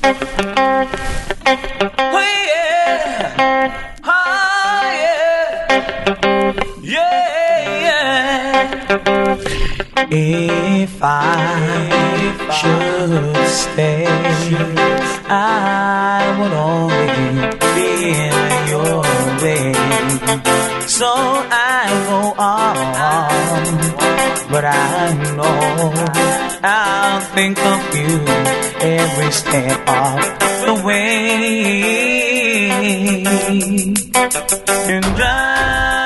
Oh yeah, oh yeah, yeah, yeah. If I should stay, I would only be in your way. So I go on, but I know I'll think of you every step of the way. And